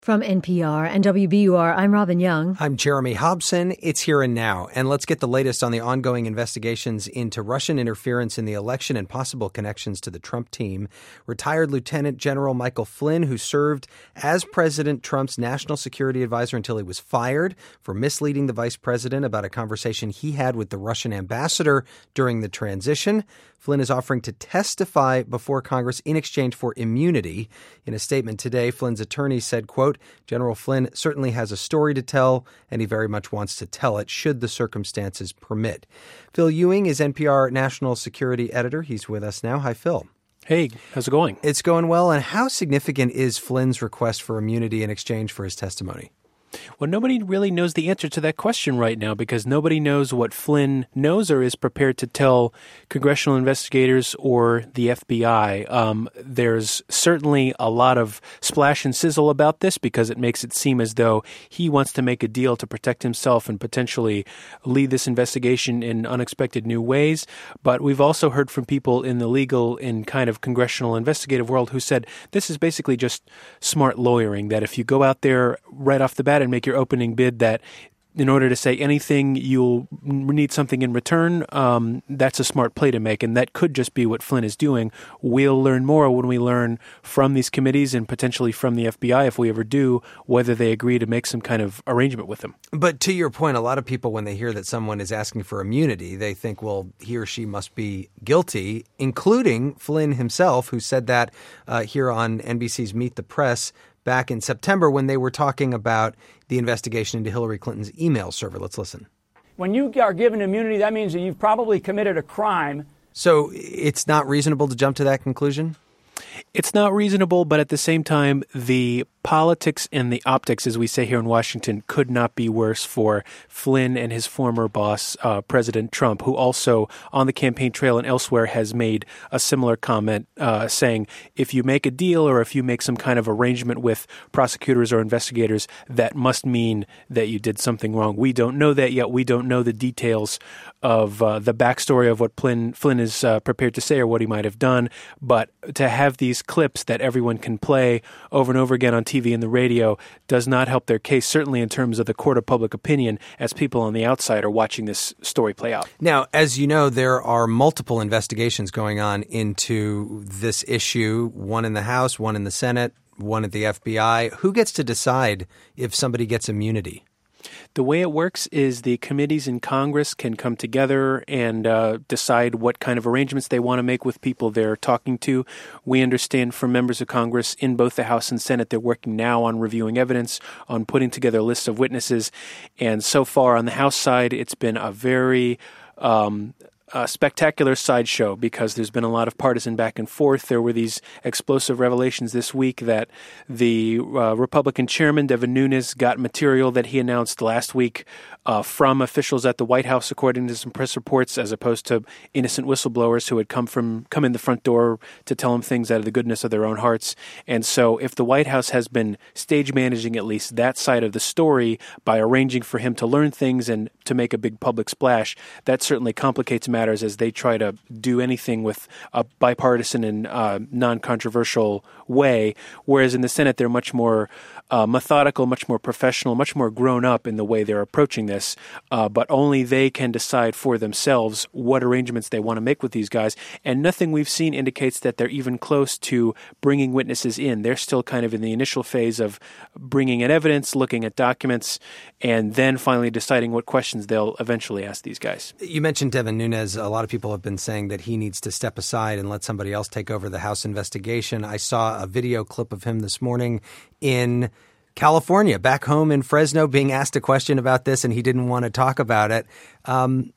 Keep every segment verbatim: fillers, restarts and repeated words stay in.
From N P R and W B U R, I'm Robin Young. I'm Jeremy Hobson. It's Here and Now. And let's get the latest on the ongoing investigations into Russian interference in the election and possible connections to the Trump team. Retired Lieutenant General Michael Flynn, who served as President Trump's national security advisor until he was fired for misleading the vice president about a conversation he had with the Russian ambassador during the transition. Flynn is offering to testify before Congress in exchange for immunity. In a statement today, Flynn's attorney said, quote, General Flynn certainly has a story to tell, and he very much wants to tell it, should the circumstances permit. Phil Ewing is N P R national security editor. He's with us now. Hi, Phil. Hey, how's it going? It's going well. And how significant is Flynn's request for immunity in exchange for his testimony? Well, nobody really knows the answer to that question right now because nobody knows what Flynn knows or is prepared to tell congressional investigators or the F B I. Um, there's certainly a lot of splash and sizzle about this because it makes it seem as though he wants to make a deal to protect himself and potentially lead this investigation in unexpected new ways. But we've also heard from people in the legal and kind of congressional investigative world who said this is basically just smart lawyering, that if you go out there right off the bat and make your opening bid that in order to say anything, you'll need something in return. Um, that's a smart play to make, and that could just be what Flynn is doing. We'll learn more when we learn from these committees and potentially from the F B I, if we ever do, whether they agree to make some kind of arrangement with him. But to your point, a lot of people, when they hear that someone is asking for immunity, they think, well, he or she must be guilty, including Flynn himself, who said that uh, here on N B C's Meet the Press back in September when they were talking about the investigation into Hillary Clinton's email server. Let's listen. When you are given immunity, that means that you've probably committed a crime. So it's not reasonable to jump to that conclusion? It's not reasonable, but at the same time, the politics and the optics, as we say here in Washington, could not be worse for Flynn and his former boss, uh, President Trump, who also on the campaign trail and elsewhere has made a similar comment uh, saying, if you make a deal or if you make some kind of arrangement with prosecutors or investigators, that must mean that you did something wrong. We don't know that yet. We don't know the details of uh, the backstory of what Flynn, Flynn is uh, prepared to say or what he might have done. But to have these clips that everyone can play over and over again on T V and the radio does not help their case, certainly in terms of the court of public opinion, as people on the outside are watching this story play out. Now, as you know, there are multiple investigations going on into this issue, one in the House, one in the Senate, one at the F B I. Who gets to decide if somebody gets immunity? The way it works is the committees in Congress can come together and uh, decide what kind of arrangements they want to make with people they're talking to. We understand from members of Congress in both the House and Senate, they're working now on reviewing evidence, on putting together a list of witnesses. And so far on the House side, it's been a very um, a spectacular sideshow because there's been a lot of partisan back and forth. There were these explosive revelations this week that the uh, Republican chairman, Devin Nunes, got material that he announced last week uh, from officials at the White House, according to some press reports, as opposed to innocent whistleblowers who had come from come in the front door to tell him things out of the goodness of their own hearts. And so if the White House has been stage managing at least that side of the story by arranging for him to learn things and to make a big public splash, that certainly complicates matters as they try to do anything with a bipartisan and uh, non-controversial way, whereas in the Senate they're much more uh, methodical, much more professional, much more grown up in the way they're approaching this, uh, but only they can decide for themselves what arrangements they want to make with these guys, and nothing we've seen indicates that they're even close to bringing witnesses in. They're still kind of in the initial phase of bringing in evidence, looking at documents, and then finally deciding what questions they'll eventually ask these guys. You mentioned Devin Nunes. A lot of people have been saying that he needs to step aside and let somebody else take over the House investigation. I saw a video clip of him this morning in California, back home in Fresno, being asked a question about this, and he didn't want to talk about it. Um,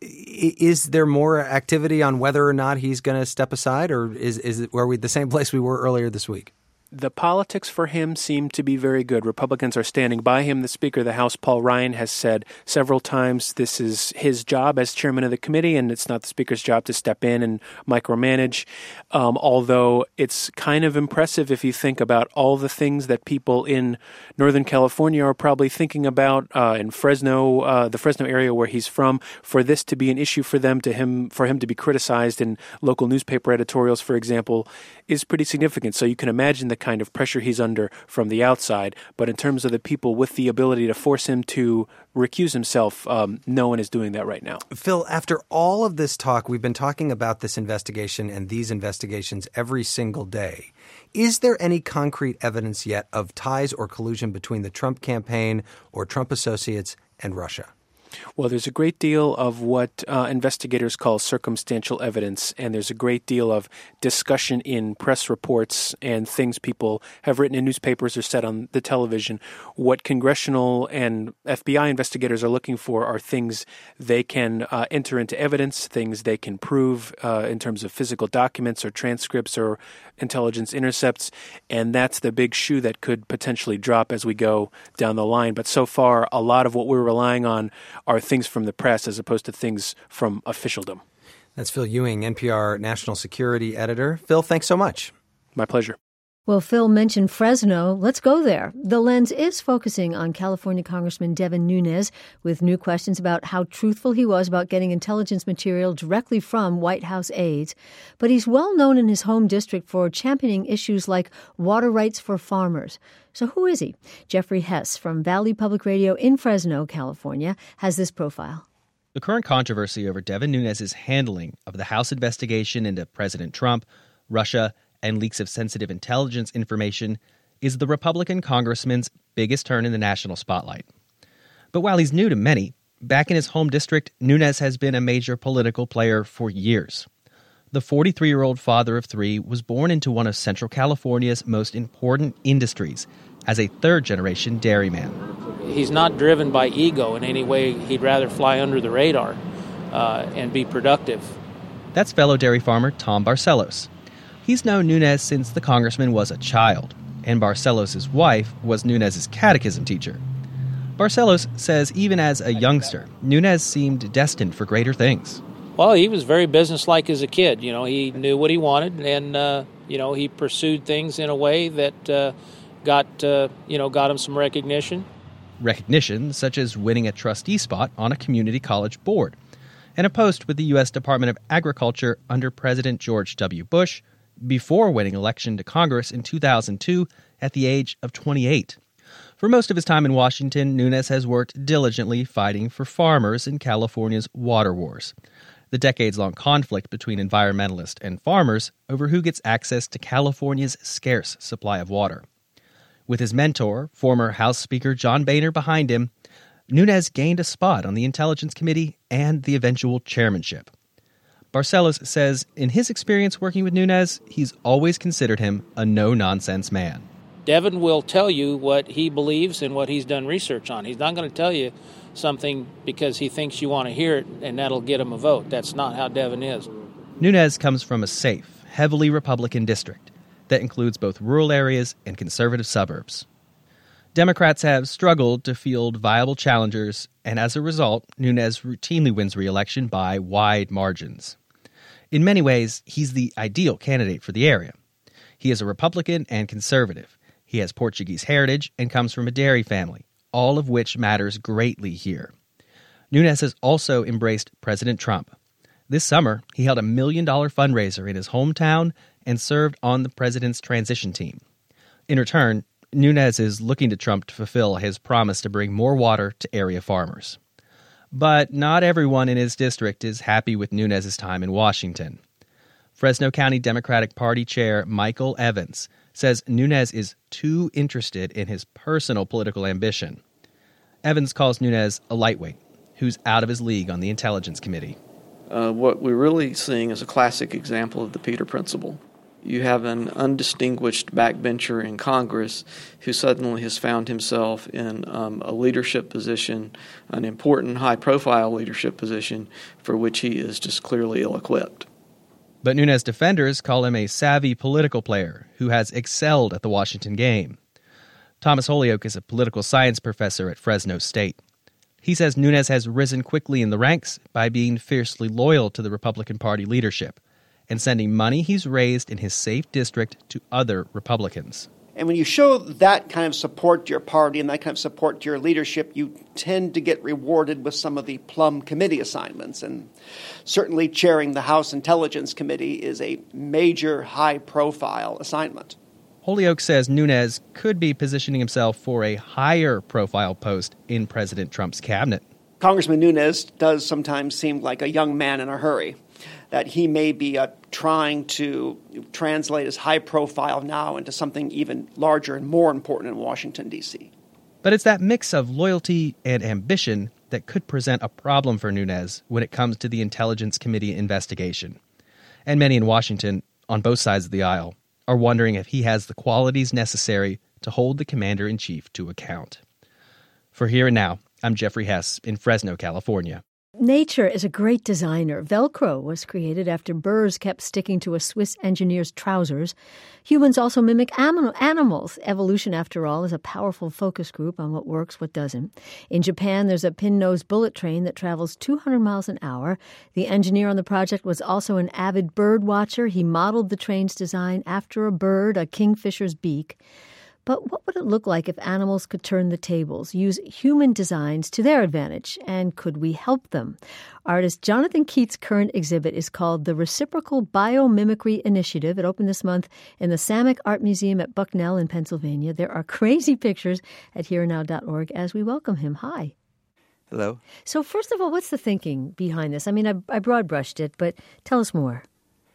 is there more activity on whether or not he's going to step aside, or is, is it, are we the same place we were earlier this week? The politics for him seem to be very good. Republicans are standing by him. The Speaker of the House, Paul Ryan, has said several times this is his job as chairman of the committee, and it's not the Speaker's job to step in and micromanage. Um, although it's kind of impressive if you think about all the things that people in Northern California are probably thinking about uh, in Fresno, uh, the Fresno area where he's from, for this to be an issue for them, to him, for him to be criticized in local newspaper editorials, for example, is pretty significant. So you can imagine the kind of pressure he's under from the outside. But in terms of the people with the ability to force him to recuse himself, um, no one is doing that right now. Phil, after all of this talk, we've been talking about this investigation and these investigations every single day. Is there any concrete evidence yet of ties or collusion between the Trump campaign or Trump associates and Russia? Well, there's a great deal of what uh, investigators call circumstantial evidence, and there's a great deal of discussion in press reports and things people have written in newspapers or said on the television. What congressional and F B I investigators are looking for are things they can uh, enter into evidence, things they can prove uh, in terms of physical documents or transcripts or intelligence intercepts, and that's the big shoe that could potentially drop as we go down the line. But so far, a lot of what we're relying on are things from the press as opposed to things from officialdom. That's Phil Ewing, N P R national security editor. Phil, thanks so much. My pleasure. Well, Phil mentioned Fresno. Let's go there. The lens is focusing on California Congressman Devin Nunes with new questions about how truthful he was about getting intelligence material directly from White House aides. But he's well known in his home district for championing issues like water rights for farmers. So who is he? Jeffrey Hess from Valley Public Radio in Fresno, California, has this profile. The current controversy over Devin Nunes' handling of the House investigation into President Trump, Russia, and leaks of sensitive intelligence information is the Republican congressman's biggest turn in the national spotlight. But while he's new to many, back in his home district, Nunes has been a major political player for years. The forty-three-year-old father of three was born into one of Central California's most important industries as a third-generation dairyman. He's not driven by ego in any way. He'd rather fly under the radar uh, and be productive. That's fellow dairy farmer Tom Barcelos. He's known Nunes since the congressman was a child, and Barcelos' wife was Nunes' catechism teacher. Barcelos says even as a youngster, Nunes seemed destined for greater things. Well, he was very businesslike as a kid. You know, he knew what he wanted, and, uh, you know, he pursued things in a way that uh, got, uh, you know, got him some recognition. Recognition such as winning a trustee spot on a community college board, and a post with the U S Department of Agriculture under President George W. Bush, before winning election to Congress in two thousand two at the age of twenty-eight. For most of his time in Washington, Nunes has worked diligently fighting for farmers in California's water wars, the decades-long conflict between environmentalists and farmers over who gets access to California's scarce supply of water. With his mentor, former House Speaker John Boehner behind him, Nunes gained a spot on the Intelligence Committee and the eventual chairmanship. Barcelos says in his experience working with Nunes, he's always considered him a no-nonsense man. Devin will tell you what he believes and what he's done research on. He's not going to tell you something because he thinks you want to hear it and that'll get him a vote. That's not how Devin is. Nunes comes from a safe, heavily Republican district that includes both rural areas and conservative suburbs. Democrats have struggled to field viable challengers, and as a result, Nunes routinely wins re-election by wide margins. In many ways, he's the ideal candidate for the area. He is a Republican and conservative. He has Portuguese heritage and comes from a dairy family, all of which matters greatly here. Nunes has also embraced President Trump. This summer, he held a million-dollar fundraiser in his hometown and served on the president's transition team. In return, Nunes is looking to Trump to fulfill his promise to bring more water to area farmers. But not everyone in his district is happy with Nunes' time in Washington. Fresno County Democratic Party Chair Michael Evans says Nunes is too interested in his personal political ambition. Evans calls Nunes a lightweight who's out of his league on the Intelligence Committee. Uh, what we're really seeing is a classic example of the Peter Principle. You have an undistinguished backbencher in Congress who suddenly has found himself in um, a leadership position, an important high-profile leadership position for which he is just clearly ill-equipped. But Nunes defenders call him a savvy political player who has excelled at the Washington game. Thomas Holyoke is a political science professor at Fresno State. He says Nunes has risen quickly in the ranks by being fiercely loyal to the Republican Party leadership and sending money he's raised in his safe district to other Republicans. And when you show that kind of support to your party and that kind of support to your leadership, you tend to get rewarded with some of the plum committee assignments. And certainly chairing the House Intelligence Committee is a major high-profile assignment. Holyoake says Nunes could be positioning himself for a higher profile post in President Trump's cabinet. Congressman Nunes does sometimes seem like a young man in a hurry, that he may be uh, trying to translate his high profile now into something even larger and more important in Washington, D C. But it's that mix of loyalty and ambition that could present a problem for Nunes when it comes to the Intelligence Committee investigation. And many in Washington, on both sides of the aisle, are wondering if he has the qualities necessary to hold the commander-in-chief to account. For Here and Now, I'm Jeffrey Hess in Fresno, California. Nature is a great designer. Velcro was created after burrs kept sticking to a Swiss engineer's trousers. Humans also mimic animals. Evolution, after all, is a powerful focus group on what works, what doesn't. In Japan, there's a pin-nose bullet train that travels two hundred miles an hour. The engineer on the project was also an avid bird watcher. He modeled the train's design after a bird, a kingfisher's beak. But what would it look like if animals could turn the tables, use human designs to their advantage? And could we help them? Artist Jonathan Keats' current exhibit is called the Reciprocal Biomimicry Initiative. It opened this month in the Samick Art Museum at Bucknell in Pennsylvania. There are crazy pictures at here and now dot org as we welcome him. Hi. Hello. So first of all, what's the thinking behind this? I mean, I, I broad-brushed it, but tell us more.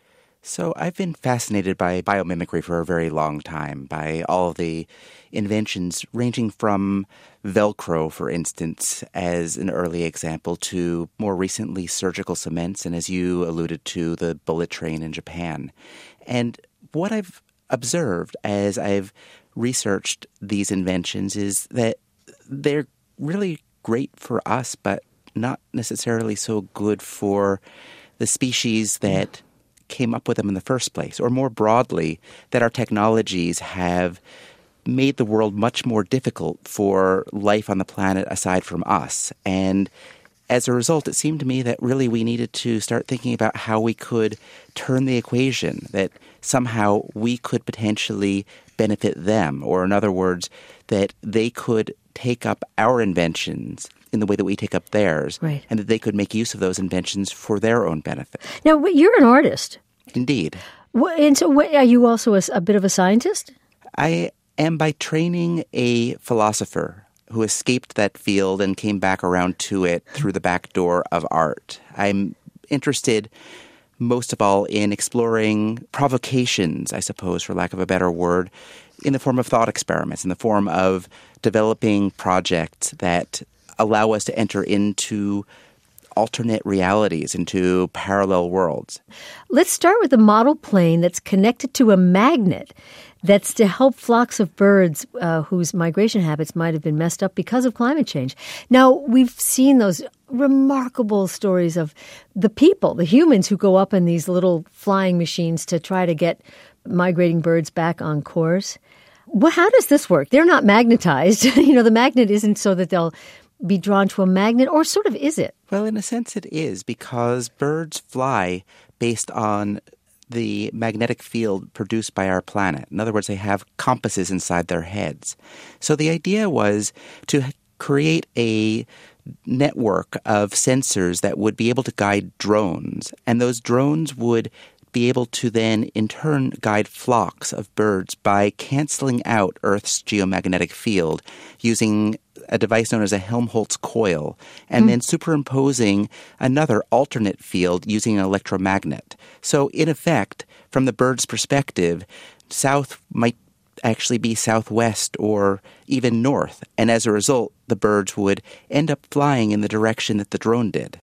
So I've been fascinated by biomimicry for a very long time, by all of the inventions ranging from Velcro, for instance, as an early example, to more recently surgical cements, and as you alluded to, the bullet train in Japan. And what I've observed as I've researched these inventions is that they're really great for us, but not necessarily so good for the species that came up with them in the first place, or more broadly, that our technologies have made the world much more difficult for life on the planet aside from us. And as a result, it seemed to me that really we needed to start thinking about how we could turn the equation, that somehow we could potentially benefit them, or in other words, that they could take up our inventions in the way that we take up theirs, right, and that they could make use of those inventions for their own benefit. Now, you're an artist. Indeed. What, and so what, are you also a, a bit of a scientist? I am by training a philosopher who escaped that field and came back around to it through the back door of art. I'm interested most of all in exploring provocations, I suppose, for lack of a better word, in the form of thought experiments, in the form of developing projects that allow us to enter into alternate realities, into parallel worlds. Let's start with the model plane that's connected to a magnet that's to help flocks of birds uh, whose migration habits might have been messed up because of climate change. Now, we've seen those remarkable stories of the people, the humans who go up in these little flying machines to try to get migrating birds back on course. Well, how does this work? They're not magnetized. you know, the magnet isn't so that they'll be drawn to a magnet, or sort of is it? Well, in a sense it is, because birds fly based on the magnetic field produced by our planet. In other words, they have compasses inside their heads. So the idea was to create a network of sensors that would be able to guide drones, and those drones would be able to then, in turn, guide flocks of birds by canceling out Earth's geomagnetic field using a device known as a Helmholtz coil, and mm. then superimposing another alternate field using an electromagnet. So, in effect, from the bird's perspective, south might actually be southwest or even north, and as a result, the birds would end up flying in the direction that the drone did.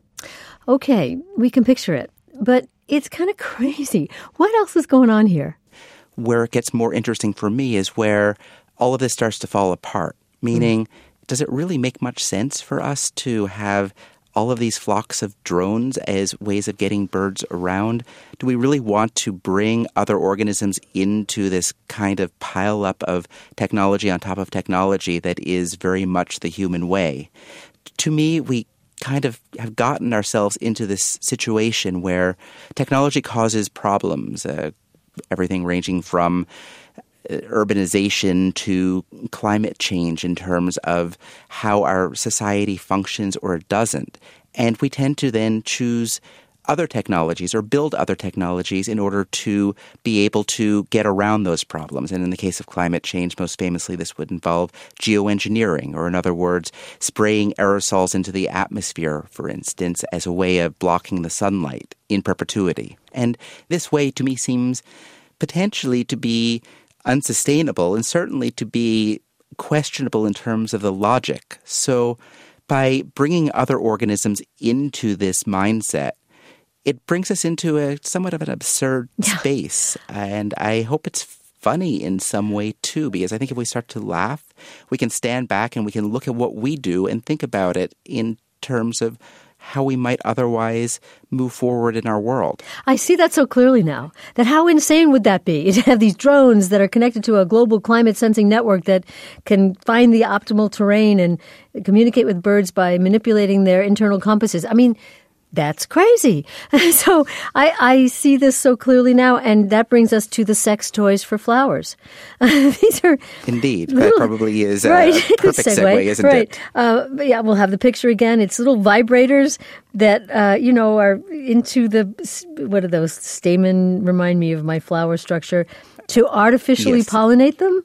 Okay, we can picture it, but it's kind of crazy. What else is going on here? Where it gets more interesting for me is where all of this starts to fall apart, meaning, mm. does it really make much sense for us to have all of these flocks of drones as ways of getting birds around? Do we really want to bring other organisms into this kind of pile-up of technology on top of technology that is very much the human way? To me, we kind of have gotten ourselves into this situation where technology causes problems, uh, everything ranging from urbanization to climate change in terms of how our society functions or it doesn't. And we tend to then choose other technologies or build other technologies in order to be able to get around those problems. And in the case of climate change, most famously, this would involve geoengineering, or in other words, spraying aerosols into the atmosphere, for instance, as a way of blocking the sunlight in perpetuity. And this way, to me, seems potentially to be unsustainable and certainly to be questionable in terms of the logic. So by bringing other organisms into this mindset, it brings us into a somewhat of an absurd yeah. space. And I hope it's funny in some way, too, because I think if we start to laugh, we can stand back and we can look at what we do and think about it in terms of how we might otherwise move forward in our world. I see that so clearly now. That how insane would that be to have these drones that are connected to a global climate sensing network that can find the optimal terrain and communicate with birds by manipulating their internal compasses. I mean, that's crazy. So I, I see this so clearly now, and that brings us to the sex toys for flowers. These are indeed little, that probably is a right, perfect segue, segue, isn't right. it? Uh, yeah, we'll have the picture again. It's little vibrators that uh, you know are into the what are those stamen? Remind me of my flower structure to artificially yes. pollinate them.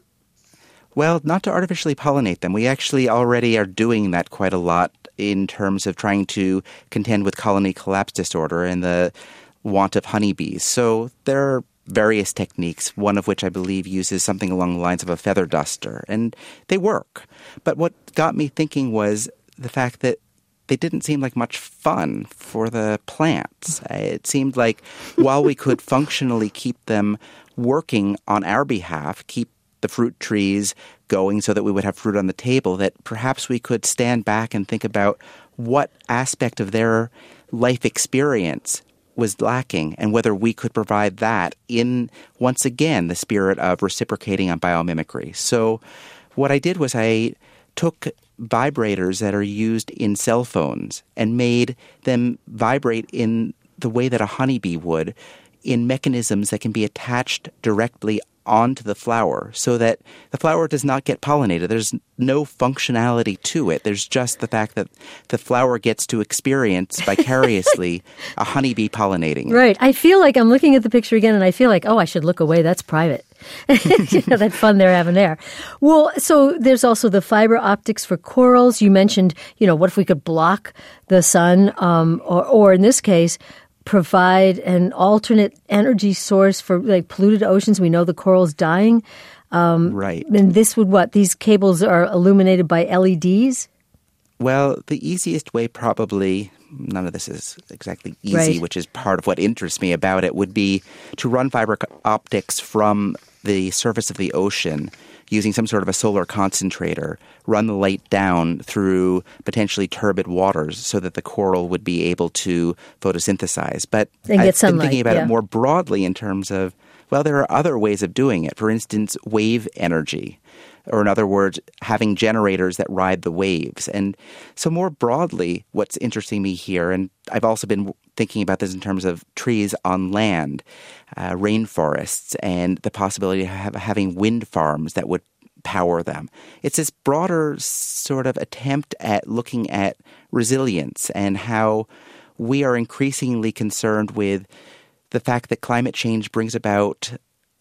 Well, not to artificially pollinate them. We actually already are doing that quite a lot in terms of trying to contend with colony collapse disorder and the want of honeybees. So there are various techniques, one of which I believe uses something along the lines of a feather duster, and they work. But what got me thinking was the fact that they didn't seem like much fun for the plants. It seemed like while we could functionally keep them working on our behalf, keep the fruit trees going so that we would have fruit on the table, that perhaps we could stand back and think about what aspect of their life experience was lacking and whether we could provide that in, once again, the spirit of reciprocating on biomimicry. So what I did was I took vibrators that are used in cell phones and made them vibrate in the way that a honeybee would, in mechanisms that can be attached directly onto the flower so that the flower does not get pollinated. There's no functionality to it. There's just the fact that the flower gets to experience vicariously a honeybee pollinating it. Right. I feel like I'm looking at the picture again and I feel like, oh, I should look away. That's private. You know, that fun they're having there. Well, so there's also the fiber optics for corals. You mentioned, you know, what if we could block the sun um, or, or in this case, provide an alternate energy source for like polluted oceans. We know the coral's dying. Um, right. And this would what? These cables are illuminated by L E Ds? Well, the easiest way probably, none of this is exactly easy, right. which is part of what interests me about it, would be to run fiber optics from the surface of the ocean using some sort of a solar concentrator, run the light down through potentially turbid waters so that the coral would be able to photosynthesize. But and I've sunlight, been thinking about yeah. it more broadly in terms of, well, there are other ways of doing it. For instance, wave energy, or in other words, having generators that ride the waves. And so more broadly, what's interesting me here, and I've also been thinking about this in terms of trees on land, uh, rainforests, and the possibility of have, having wind farms that would power them. It's this broader sort of attempt at looking at resilience and how we are increasingly concerned with the fact that climate change brings about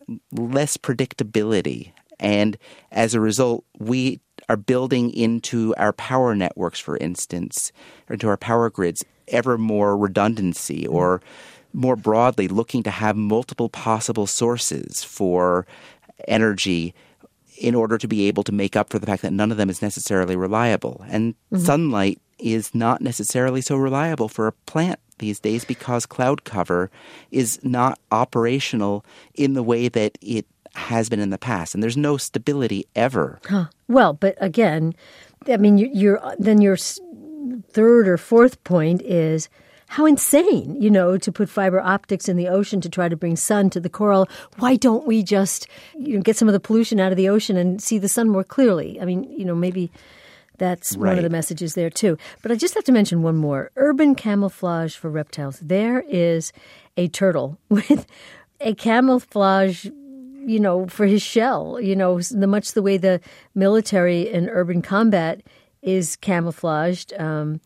less predictability. And as a result, we are building into our power networks, for instance, or into our power grids, ever more redundancy, or more broadly, looking to have multiple possible sources for energy in order to be able to make up for the fact that none of them is necessarily reliable. And mm-hmm. sunlight is not necessarily so reliable for a plant these days because cloud cover is not operational in the way that it has been in the past, and there's no stability ever. Huh. Well, but again, I mean, you're, you're then your third or fourth point is how insane, you know, to put fiber optics in the ocean to try to bring sun to the coral. Why don't we just, you know, get some of the pollution out of the ocean and see the sun more clearly? I mean, you know, maybe that's right. one of the messages there too. But I just have to mention one more. Urban camouflage for reptiles. There is a turtle with a camouflage, you know, for his shell, you know, the, much the way the military in urban combat is camouflaged. Um,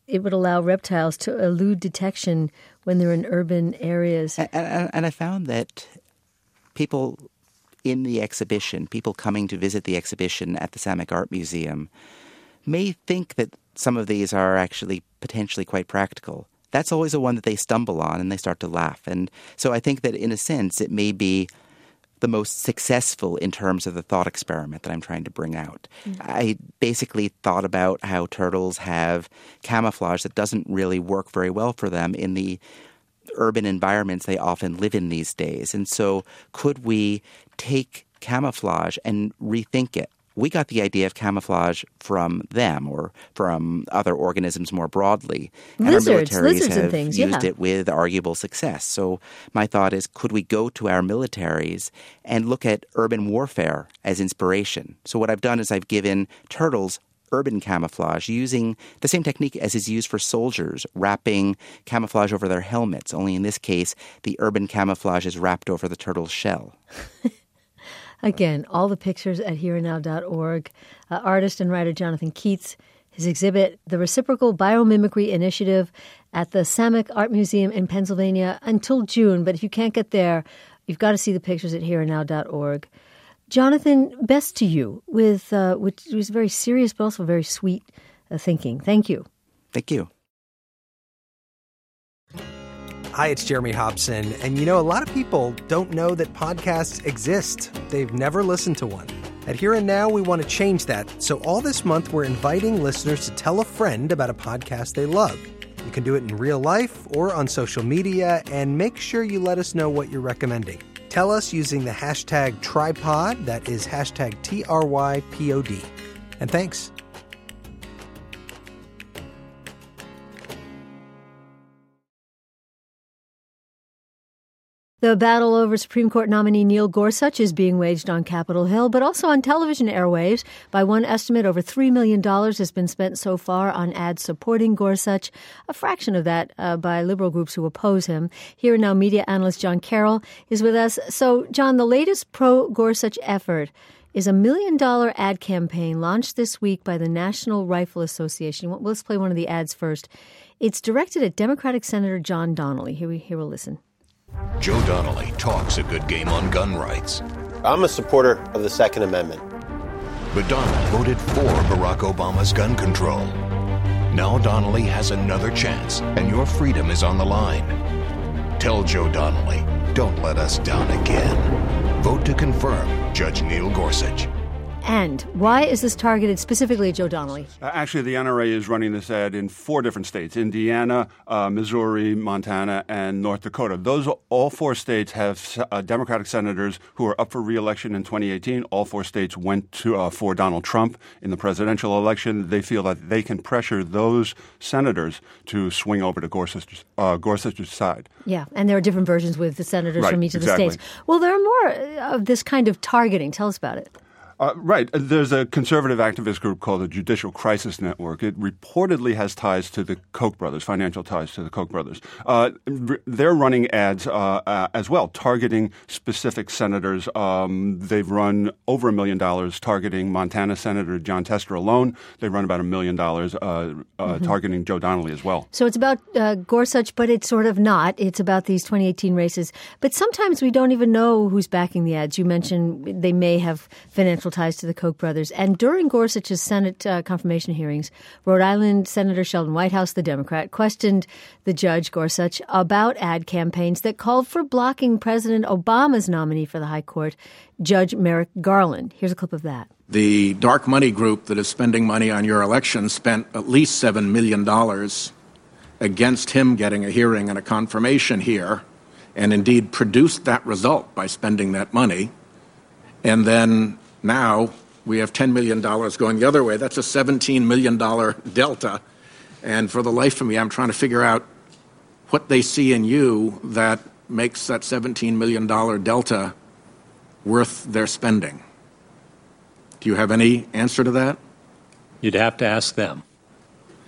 it would allow reptiles to elude detection when they're in urban areas. And, and, and I found that people in the exhibition, people coming to visit the exhibition at the Samek Art Museum, may think that some of these are actually potentially quite practical. That's always the one that they stumble on and they start to laugh. And so I think that in a sense it may be the most successful in terms of the thought experiment that I'm trying to bring out. Mm-hmm. I basically thought about how turtles have camouflage that doesn't really work very well for them in the urban environments they often live in these days. And so could we take camouflage and rethink it? We got the idea of camouflage from them or from other organisms more broadly. And lizards, our militaries lizards have and things, used yeah. it with arguable success. So my thought is, could we go to our militaries and look at urban warfare as inspiration? So what I've done is I've given turtles urban camouflage using the same technique as is used for soldiers, wrapping camouflage over their helmets. Only in this case, the urban camouflage is wrapped over the turtle's shell. Again, all the pictures at here and now dot org. Uh, artist and writer Jonathan Keats, his exhibit, The Reciprocal Biomimicry Initiative at the Samek Art Museum in Pennsylvania until June. But if you can't get there, you've got to see the pictures at here and now dot org. Jonathan, best to you, with uh, which was very serious but also very sweet uh, thinking. Thank you. Thank you. Hi, it's Jeremy Hobson. And you know, a lot of people don't know that podcasts exist. They've never listened to one. At Here and Now, we want to change that. So all this month, we're inviting listeners to tell a friend about a podcast they love. You can do it in real life or on social media, and make sure you let us know what you're recommending. Tell us using the hashtag Tripod, that is hashtag T R Y P O D. And thanks. The battle over Supreme Court nominee Neil Gorsuch is being waged on Capitol Hill, but also on television airwaves. By one estimate, over three million dollars has been spent so far on ads supporting Gorsuch, a fraction of that uh, by liberal groups who oppose him. Here and Now media analyst John Carroll is with us. So, John, the latest pro-Gorsuch effort is a million-dollar ad campaign launched this week by the National Rifle Association. Let's play one of the ads first. It's directed at Democratic Senator John Donnelly. Here we here we'll listen. Joe Donnelly talks a good game on gun rights. I'm a supporter of the Second Amendment. But Donnelly voted for Barack Obama's gun control. Now Donnelly has another chance, and your freedom is on the line. Tell Joe Donnelly, don't let us down again. Vote to confirm Judge Neil Gorsuch. And why is this targeted specifically at Joe Donnelly? Uh, actually, the N R A is running this ad in four different states: Indiana, uh, Missouri, Montana, and North Dakota. Those all four states have uh, Democratic senators who are up for re-election in twenty eighteen. All four states went to uh, for Donald Trump in the presidential election. They feel that they can pressure those senators to swing over to Gorsuch's, uh, Gorsuch's side. Yeah, and there are different versions with the senators right, from each of exactly. the states. Well, there are more of this kind of targeting. Tell us about it. Uh, right. There's a conservative activist group called the Judicial Crisis Network. It reportedly has ties to the Koch brothers, financial ties to the Koch brothers. Uh, they're running ads uh, uh, as well, targeting specific senators. Um, they've run over a million dollars targeting Montana Senator John Tester alone. They run about a million dollars uh, uh, mm-hmm. targeting Joe Donnelly as well. So it's about uh, Gorsuch, but it's sort of not. It's about these twenty eighteen races. But sometimes we don't even know who's backing the ads. You mentioned they may have financial ties to the Koch brothers. And during Gorsuch's Senate uh, confirmation hearings, Rhode Island Senator Sheldon Whitehouse, the Democrat, questioned the judge, Gorsuch, about ad campaigns that called for blocking President Obama's nominee for the high court, Judge Merrick Garland. Here's a clip of that. The dark money group that is spending money on your election spent at least seven million dollars against him getting a hearing and a confirmation here, and indeed produced that result by spending that money. And then now we have ten million dollars going the other way. That's a seventeen million dollars delta. And for the life of me, I'm trying to figure out what they see in you that makes that seventeen million dollars delta worth their spending. Do you have any answer to that? You'd have to ask them.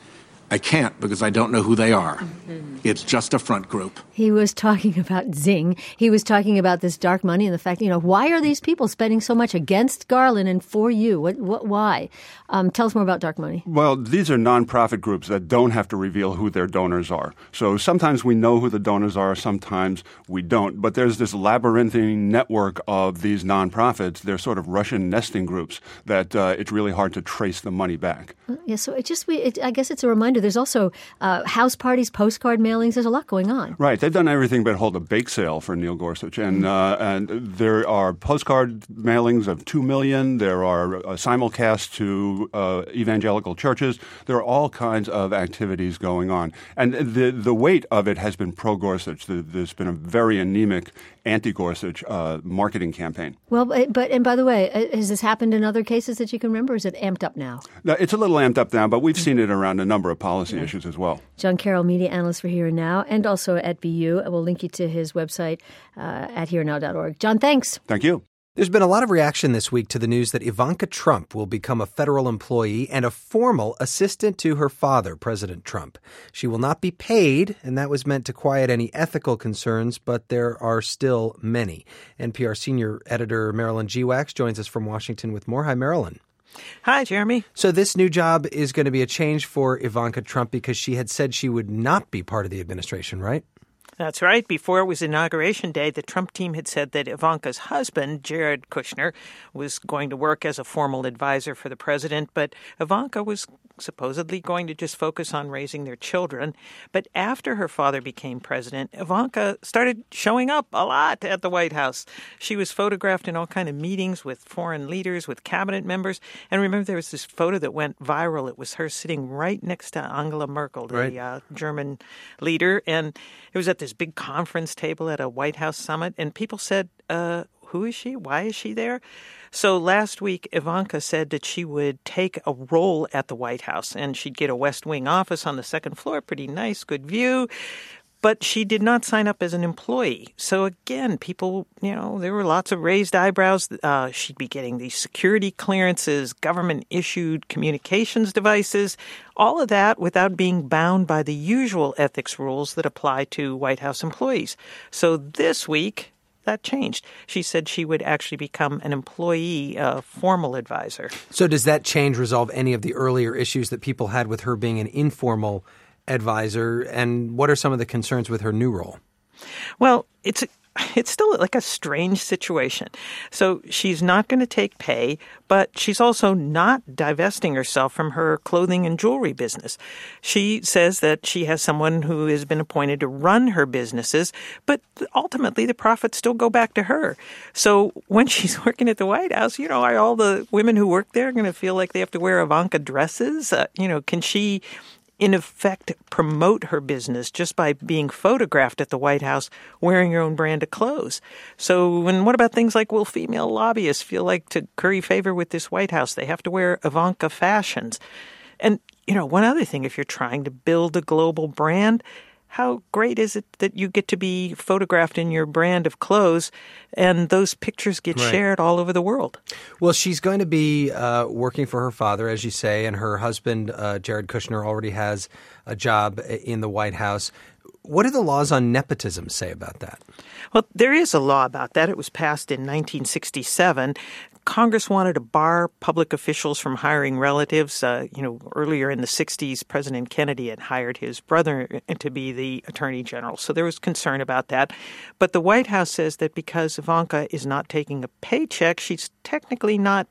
I can't because I don't know who they are. Mm-hmm. It's just a front group. He was talking about Zing. He was talking about this dark money and the fact, you know, why are these people spending so much against Garland and for you? What, what, why? Um, tell us more about dark money. Well, these are nonprofit groups that don't have to reveal who their donors are. So sometimes we know who the donors are, sometimes we don't. But there's this labyrinthine network of these nonprofits. They're sort of Russian nesting groups that uh, it's really hard to trace the money back. Yeah, so it just, we, it, I guess it's a reminder. There's also uh, house parties, postcard mailings. There's a lot going on. Right. They've done everything but hold a bake sale for Neil Gorsuch. And, uh, and there are postcard mailings of two million. There are uh, simulcasts to uh, evangelical churches. There are all kinds of activities going on. And the, the weight of it has been pro-Gorsuch. There's been a very anemic anti-Gorsuch uh, marketing campaign. Well, but and by the way, has this happened in other cases that you can remember? Or is it amped up now? No, it's a little amped up now, but we've seen it around a number of policy yeah. issues as well. John Carroll, media analyst for Here and Now, and also at B U. We'll link you to his website uh, at here now dot org. John, thanks. Thank you. There's been a lot of reaction this week to the news that Ivanka Trump will become a federal employee and a formal assistant to her father, President Trump. She will not be paid, and that was meant to quiet any ethical concerns, but there are still many. N P R senior editor Marilyn Geewax joins us from Washington with more. Hi, Marilyn. Hi, Jeremy. So this new job is going to be a change for Ivanka Trump because she had said she would not be part of the administration, right? That's right. Before it was Inauguration Day, the Trump team had said that Ivanka's husband, Jared Kushner, was going to work as a formal advisor for the president, but Ivanka was supposedly going to just focus on raising their children. But after her father became president, Ivanka started showing up a lot at the White House. She was photographed in all kinds of meetings with foreign leaders, with cabinet members. And remember, there was this photo that went viral. It was her sitting right next to Angela Merkel, the right. uh, German leader. And it was at this big conference table at a White House summit. And people said, uh, who is she? Why is she there? So last week, Ivanka said that she would take a role at the White House and she'd get a West Wing office on the second floor, pretty nice, good view. But she did not sign up as an employee. So again, people, you know, there were lots of raised eyebrows. Uh, she'd be getting these security clearances, government-issued communications devices, all of that without being bound by the usual ethics rules that apply to White House employees. So this week, that changed. She said she would actually become an employee, a formal advisor. So does that change resolve any of the earlier issues that people had with her being an informal advisor? And what are some of the concerns with her new role? Well, it's it's still like a strange situation. So she's not going to take pay, but she's also not divesting herself from her clothing and jewelry business. She says that she has someone who has been appointed to run her businesses, but ultimately the profits still go back to her. So when she's working at the White House, you know, are all the women who work there going to feel like they have to wear Ivanka dresses? Uh, you know, can she in effect, promote her business just by being photographed at the White House wearing her own brand of clothes? So, and what about things like, will female lobbyists feel like to curry favor with this White House, they have to wear Ivanka fashions? And, you know, one other thing, if you're trying to build a global brand, how great is it that you get to be photographed in your brand of clothes and those pictures get right. shared all over the world? Well, she's going to be uh, working for her father, as you say, and her husband, uh, Jared Kushner, already has a job in the White House. What do the laws on nepotism say about that? Well, there is a law about that. It was passed in nineteen sixty-seven. Congress wanted to bar public officials from hiring relatives. Uh, you know, earlier in the sixties, President Kennedy had hired his brother to be the attorney general. So there was concern about that. But the White House says that because Ivanka is not taking a paycheck, she's technically not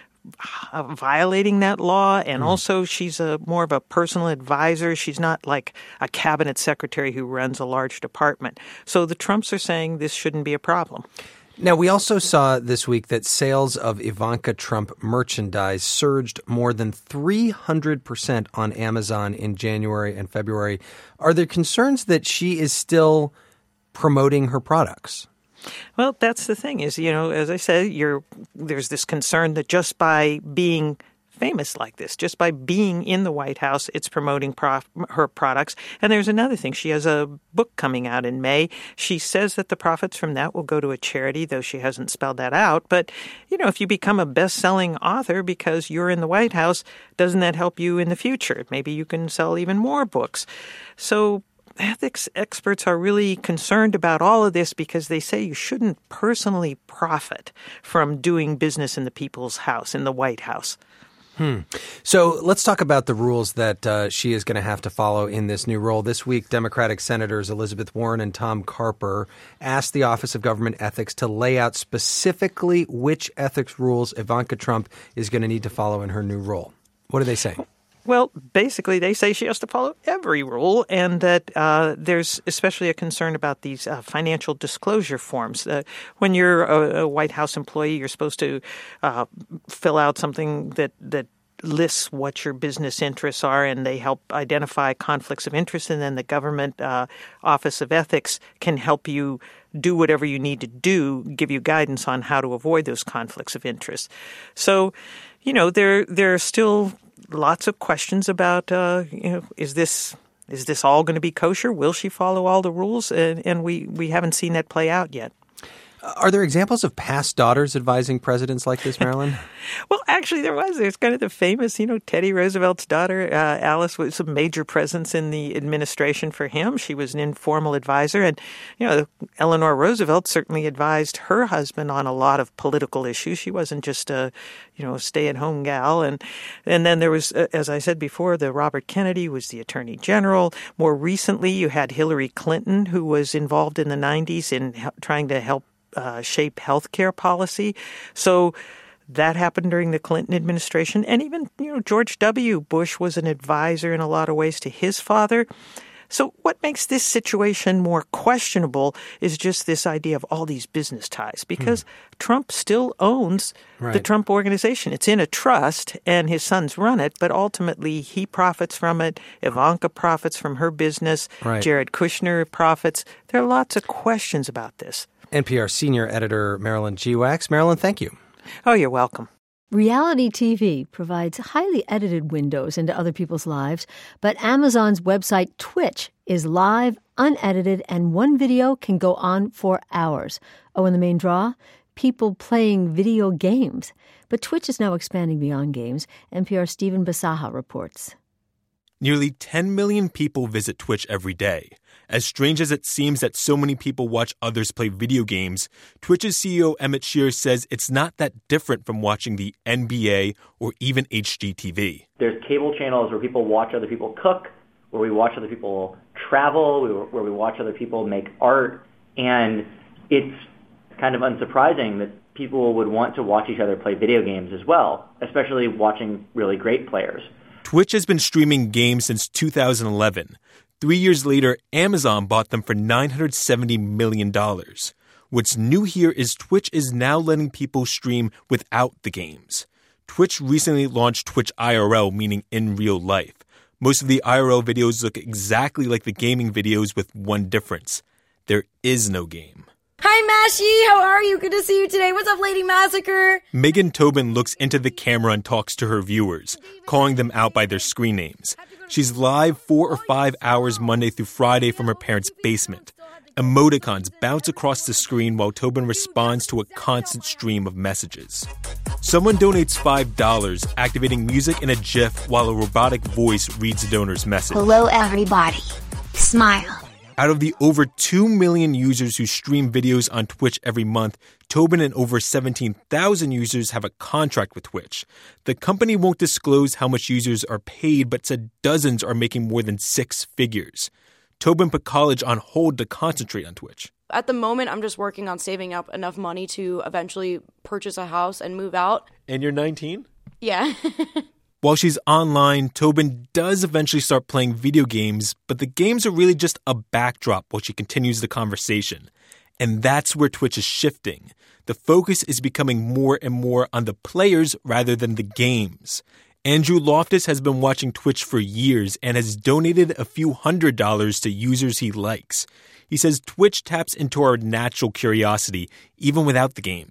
violating that law, and also she's a more of a personal advisor. She's not like a cabinet secretary who runs a large department. So the Trumps are saying this shouldn't be a problem. Now, we also saw this week that sales of Ivanka Trump merchandise surged more than three hundred percent on Amazon in January and February. Are there concerns that she is still promoting her products? Well, that's the thing is, you know, as I said, you're, there's this concern that just by being famous like this. Just by being in the White House, it's promoting prof- her products. And there's another thing. She has a book coming out in May. She says that the profits from that will go to a charity, though she hasn't spelled that out. But, you know, if you become a best-selling author because you're in the White House, doesn't that help you in the future? Maybe you can sell even more books. So ethics experts are really concerned about all of this because they say you shouldn't personally profit from doing business in the people's house, in the White House. Hmm. So let's talk about the rules that uh, she is going to have to follow in this new role. This week, Democratic Senators Elizabeth Warren and Tom Carper asked the Office of Government Ethics to lay out specifically which ethics rules Ivanka Trump is going to need to follow in her new role. What do they say? Well, basically, they say she has to follow every rule, and that uh, there's especially a concern about these uh, financial disclosure forms. Uh, when you're a, a White House employee, you're supposed to uh, fill out something that, that lists what your business interests are, and they help identify conflicts of interest, and then the government uh, Office of Ethics can help you do whatever you need to do, give you guidance on how to avoid those conflicts of interest. So, you know, there there are still lots of questions about, uh, you know, is this is this all going to be kosher? Will she follow all the rules? And, and we, we haven't seen that play out yet. Are there examples of past daughters advising presidents like this, Marilyn? Well, actually, there was. There's kind of the famous, you know, Teddy Roosevelt's daughter, uh, Alice, was a major presence in the administration for him. She was an informal advisor. And, you know, Eleanor Roosevelt certainly advised her husband on a lot of political issues. She wasn't just a, you know, stay-at-home gal. And, and then there was, uh, as I said before, the Robert Kennedy was the attorney general. More recently, you had Hillary Clinton, who was involved in the nineties in he- trying to help Uh, shape healthcare policy. So that happened during the Clinton administration. And even, you know, George W. Bush was an advisor in a lot of ways to his father. So what makes this situation more questionable is just this idea of all these business ties, because hmm. Trump still owns right. the Trump Organization. It's in a trust, and his sons run it, but ultimately he profits from it. Ivanka profits from her business. Right. Jared Kushner profits. There are lots of questions about this. N P R senior editor Marilyn Geewax. Marilyn, thank you. Oh, you're welcome. Reality T V provides highly edited windows into other people's lives, but Amazon's website Twitch is live, unedited, and one video can go on for hours. Oh, and the main draw? People playing video games. But Twitch is now expanding beyond games. N P R's Stephen Basaha reports. Nearly ten million people visit Twitch every day. As strange as it seems that so many people watch others play video games, Twitch's C E O Emmett Shear says it's not that different from watching the N B A or even H G T V. There's cable channels where people watch other people cook, where we watch other people travel, where we watch other people make art, and it's kind of unsurprising that people would want to watch each other play video games as well, especially watching really great players. Twitch has been streaming games since two thousand eleven. Three years later, Amazon bought them for nine hundred seventy million dollars. What's new here is Twitch is now letting people stream without the games. Twitch recently launched Twitch I R L, meaning in real life. Most of the I R L videos look exactly like the gaming videos with one difference. There is no game. Hi, Mashie. How are you? Good to see you today. What's up, Lady Massacre? Megan Tobin looks into the camera and talks to her viewers, calling them out by their screen names. She's live four or five hours Monday through Friday from her parents' basement. Emoticons bounce across the screen while Tobin responds to a constant stream of messages. Someone donates five dollars, activating music in a GIF while a robotic voice reads the donor's message. Hello, everybody. Smile. Out of the over two million users who stream videos on Twitch every month, Tobin and over seventeen thousand users have a contract with Twitch. The company won't disclose how much users are paid, but said dozens are making more than six figures. Tobin put college on hold to concentrate on Twitch. At the moment, I'm just working on saving up enough money to eventually purchase a house and move out. And you're nineteen? Yeah. While she's online, Tobin does eventually start playing video games, but the games are really just a backdrop while she continues the conversation. And that's where Twitch is shifting. The focus is becoming more and more on the players rather than the games. Andrew Loftus has been watching Twitch for years and has donated a few hundred dollars to users he likes. He says Twitch taps into our natural curiosity, even without the games.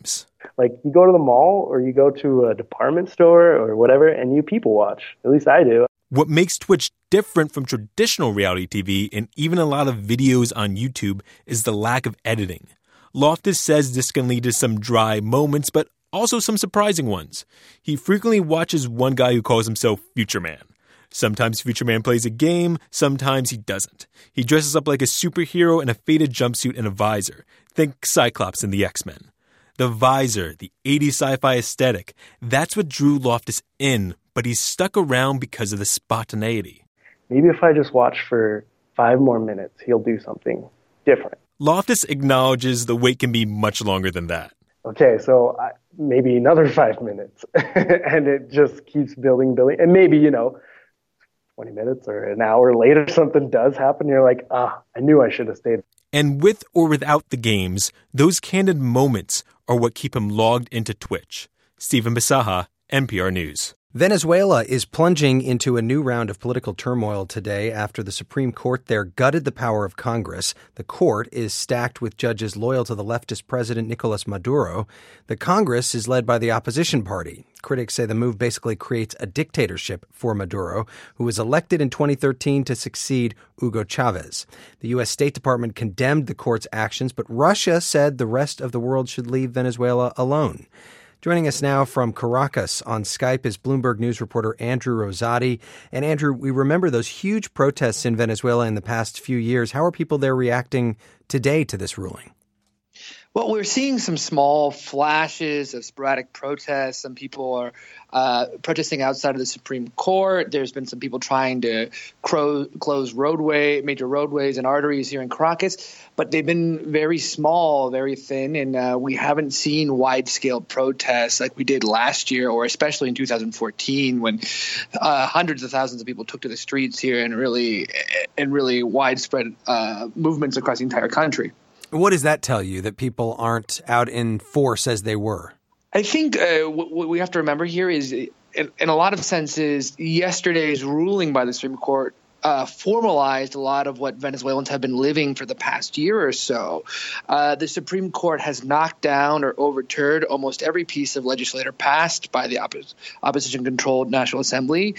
Like, you go to the mall or you go to a department store or whatever, and you people watch. At least I do. What makes Twitch different from traditional reality T V and even a lot of videos on YouTube is the lack of editing. Loftus says this can lead to some dry moments, but also some surprising ones. He frequently watches one guy who calls himself Future Man. Sometimes Future Man plays a game, sometimes he doesn't. He dresses up like a superhero in a faded jumpsuit and a visor. Think Cyclops in the X-Men. The visor, the eighties sci-fi aesthetic, that's what drew Loftus in, but he's stuck around because of the spontaneity. Maybe if I just watch for five more minutes, he'll do something different. Loftus acknowledges the wait can be much longer than that. Okay, so I, maybe another five minutes. And it just keeps building, building. And maybe, you know, twenty minutes or an hour later, something does happen. You're like, ah, I knew I should have stayed. And with or without the games, those candid moments are what keep him logged into Twitch. Stephen Bisaha, N P R News. Venezuela is plunging into a new round of political turmoil today after the Supreme Court there gutted the power of Congress. The court is stacked with judges loyal to the leftist president Nicolas Maduro. The Congress is led by the opposition party. Critics say the move basically creates a dictatorship for Maduro, who was elected in twenty thirteen to succeed Hugo Chavez. The U S State Department condemned the court's actions, but Russia said the rest of the world should leave Venezuela alone. Joining us now from Caracas on Skype is Bloomberg News reporter Andrew Rosati. And Andrew, we remember those huge protests in Venezuela in the past few years. How are people there reacting today to this ruling? Well, we're seeing some small flashes of sporadic protests. Some people are uh, protesting outside of the Supreme Court. There's been some people trying to cro- close roadway, major roadways and arteries here in Caracas, but they've been very small, very thin, and uh, we haven't seen wide-scale protests like we did last year, or especially in two thousand fourteen, when uh, hundreds of thousands of people took to the streets here and really, and really widespread uh, movements across the entire country. What does that tell you, that people aren't out in force as they were? I think uh, what we have to remember here is, in, in a lot of senses, yesterday's ruling by the Supreme Court uh, formalized a lot of what Venezuelans have been living for the past year or so. Uh, the Supreme Court has knocked down or overturned almost every piece of legislation passed by the oppos- opposition-controlled National Assembly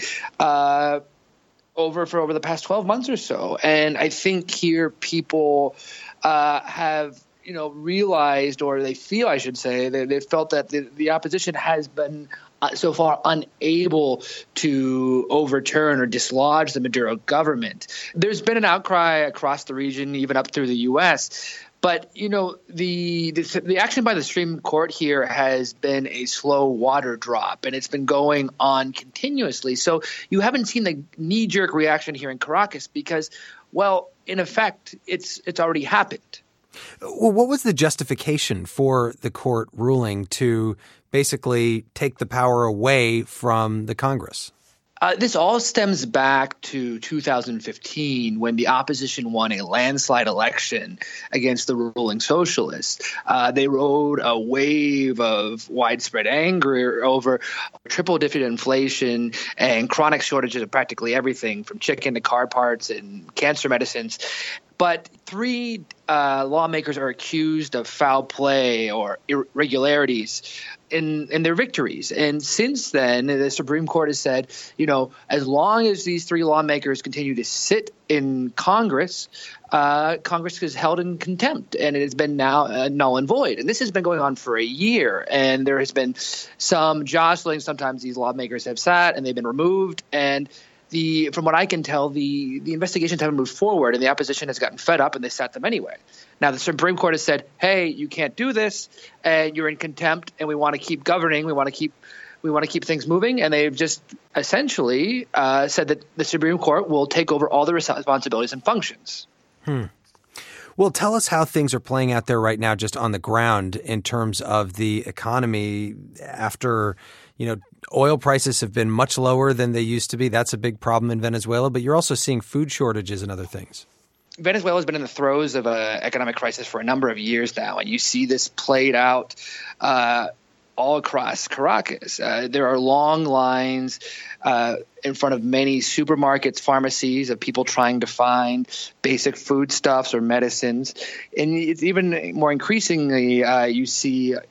uh, over for over the past twelve months or so. And I think here people Uh, have, you know, realized, or they feel, I should say, they, they felt that the, the opposition has been uh, so far unable to overturn or dislodge the Maduro government. There's been an outcry across the region, even up through the U S. But, you know, the, the the action by the Supreme Court here has been a slow water drop, and it's been going on continuously. So you haven't seen the knee-jerk reaction here in Caracas because, well, in effect, it's it's already happened. Well, what was the justification for the court ruling to basically take the power away from the Congress? Uh, this all stems back to two thousand fifteen, when the opposition won a landslide election against the ruling socialists. Uh, they rode a wave of widespread anger over triple-digit inflation and chronic shortages of practically everything, from chicken to car parts and cancer medicines. But three uh, lawmakers are accused of foul play or irregularities in, in their victories. And since then, the Supreme Court has said, you know, as long as these three lawmakers continue to sit in Congress, uh, Congress is held in contempt, and it has been now uh, null and void. And this has been going on for a year, and there has been some jostling. Sometimes these lawmakers have sat and they've been removed, and The, from what I can tell, the, the investigations haven't moved forward, and the opposition has gotten fed up, and they sat them anyway. Now, the Supreme Court has said, hey, you can't do this, and you're in contempt, and we want to keep governing. We want to keep we want to keep things moving. And they've just essentially uh, said that the Supreme Court will take over all the responsibilities and functions. Hmm. Well, tell us how things are playing out there right now, just on the ground, in terms of the economy after, you know, oil prices have been much lower than they used to be. That's a big problem in Venezuela, but you're also seeing food shortages and other things. Venezuela has been in the throes of an economic crisis for a number of years now, and you see this played out uh, all across Caracas. Uh, there are long lines uh, in front of many supermarkets, pharmacies, of people trying to find basic foodstuffs or medicines. And it's even more increasingly, uh, you see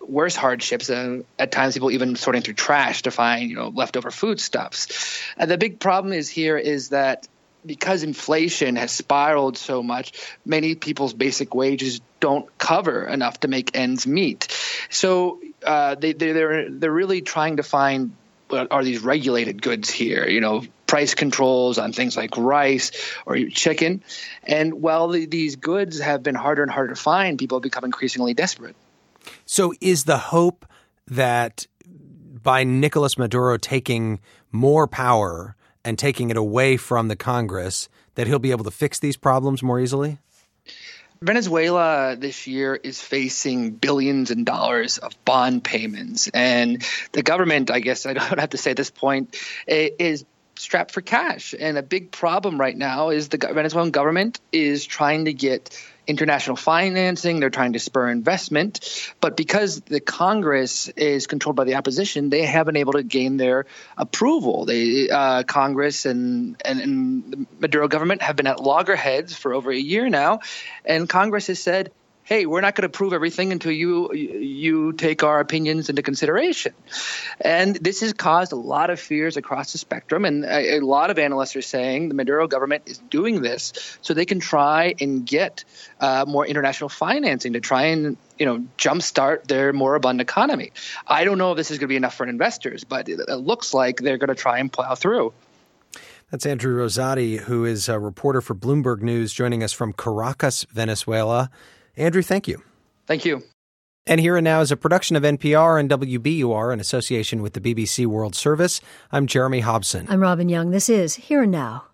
worse hardships. Uh, at times, people even sorting through trash to find, you know, leftover foodstuffs. And the big problem is here is that because inflation has spiraled so much, many people's basic wages don't cover enough to make ends meet. So uh, they, they're they're really trying to find what are these regulated goods here, you know, price controls on things like rice or chicken. And while the, these goods have been harder and harder to find, people have become increasingly desperate. So is the hope that by Nicolas Maduro taking more power and taking it away from the Congress, that he'll be able to fix these problems more easily? Venezuela this year is facing billions in dollars of bond payments. And the government, I guess I don't have to say at this point, is strapped for cash. And a big problem right now is the Venezuelan government is trying to get international financing. They're trying to spur investment. But because the Congress is controlled by the opposition, they haven't been able to gain their approval. They, uh, Congress and, and, and the Maduro government have been at loggerheads for over a year now. And Congress has said, hey, we're not going to approve everything until you you take our opinions into consideration. And this has caused a lot of fears across the spectrum. And a, a lot of analysts are saying the Maduro government is doing this so they can try and get uh, more international financing to try and, you know, jumpstart their moribund economy. I don't know if this is going to be enough for investors, but it, it looks like they're going to try and plow through. That's Andrew Rosati, who is a reporter for Bloomberg News, joining us from Caracas, Venezuela. Andrew, thank you. Thank you. And Here and Now is a production of N P R and W B U R in association with the B B C World Service. I'm Jeremy Hobson. I'm Robin Young. This is Here and Now.